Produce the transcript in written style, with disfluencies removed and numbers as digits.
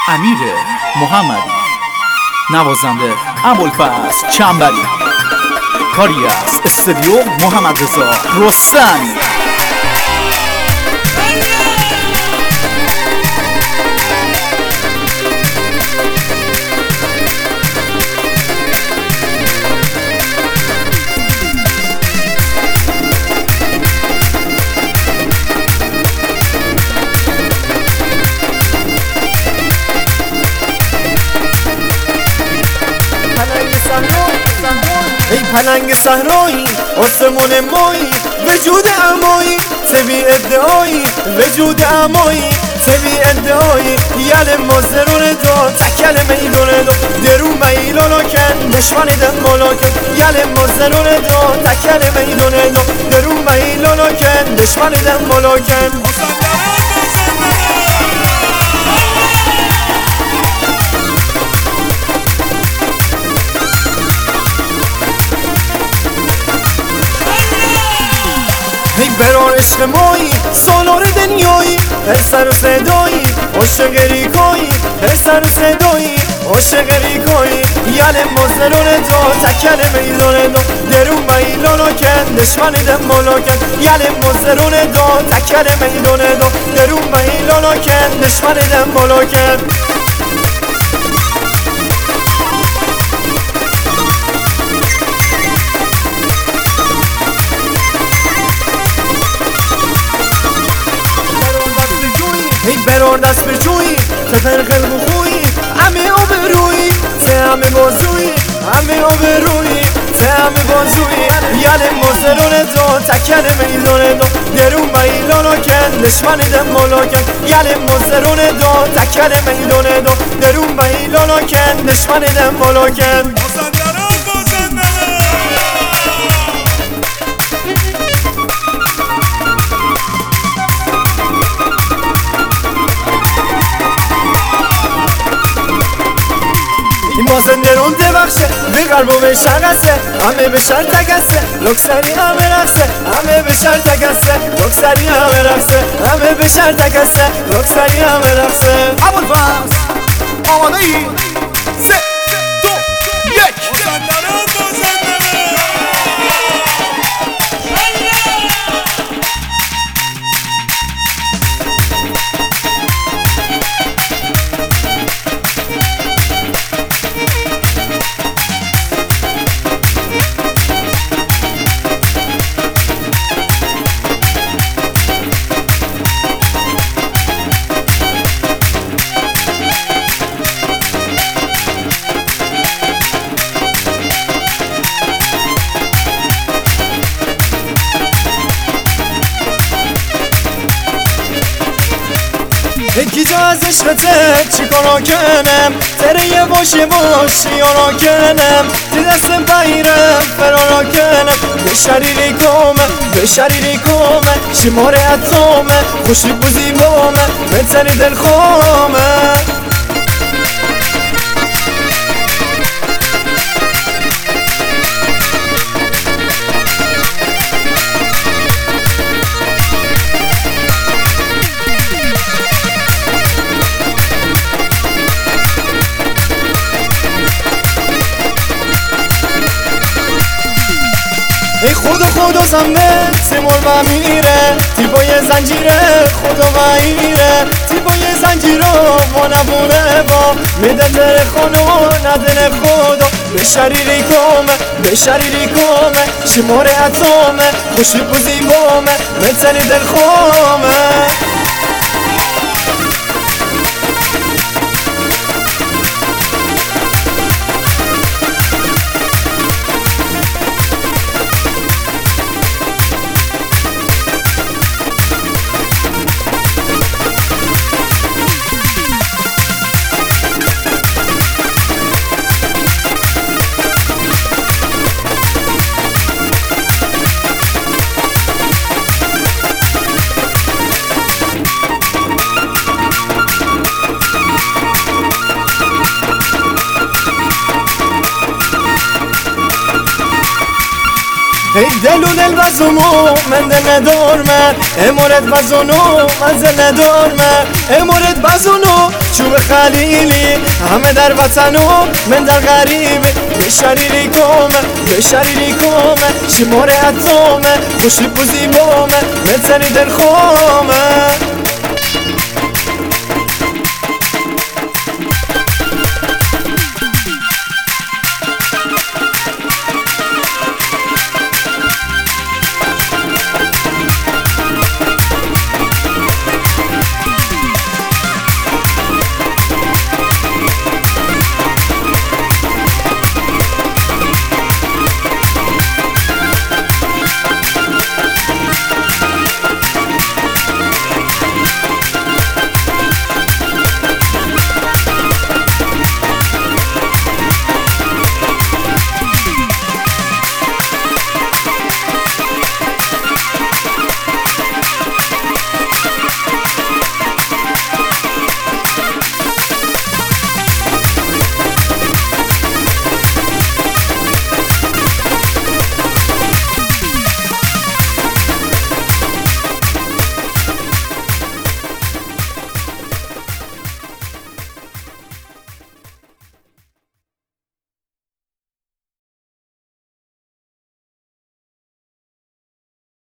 امیر محمدی، نوازنده ابوالفضل چنبری، کاری از استودیو محمد رضا رستمی. ای پلنگ صحرایی آسمون مایی وجود امایی تبی ادعایی وجود امایی تبی ادعایی یل مزرون دا تکل میدون دا درو میلانو کن دشمن دم ملاکن یل مزرون دا تکل میدون دا درو میلانو کن دشمن دم ملاکن. ای برار عشق مایی سالار دنیایی هر سر و صدایی عاشق ریکایی هر سر و صدایی عاشق ریکایی یل مزرون دا تکل میدون دا درو میلانو کن دشمن دم ملاکن یل مزرون دا تکل میدون دا درو میلانو کن دشمن دم ملاکن. ای برار دست به جویی تفر خلق خویی همه آبرویی ته همه بازویی همه آبرویی ته همه بازویی یل مزرون دا تکل میدون دا درو میلانو کن دشمن دم ملاکن یل مزرون دا تکل میدون دا درو میلانو کن دشمن دم ملاکن. مازندران دبخشه به قلب و به شرقسه همه به شرط تگسه لکسری همه رقصه همه به شرط تگسه لکسری همه رقصه همه به شرط تگسه لکسری همه رقصه. ابوالفضل آماده ای؟ 3 2 1 یکی جا از عشقته چی کارا کنم تره یه باشی یارا کنم تی دست بایرم فرارا کنم به شریری کامه به شریری کامه شماره اتامه خوشی بوزی بامه بهتری دل خامه. ای خدا زنبه سیمول و میره تی با یه زنجیره خدا غیره تی با یه زنجیره ما نبونه با میده دل خانو ندن خدا به شریری کامه به شریری کامه شماره اتامه خوشی بوزی بامه مثلی دل خامه. ای دل و دل بزنو من دل ندارم امارت بزنو من دل ندارم امارت بزنو چوب خلیلی همه در وطنو من در غریبه به شریری کامه شماره اتامه خوشی بوزی بامه من سری در خامه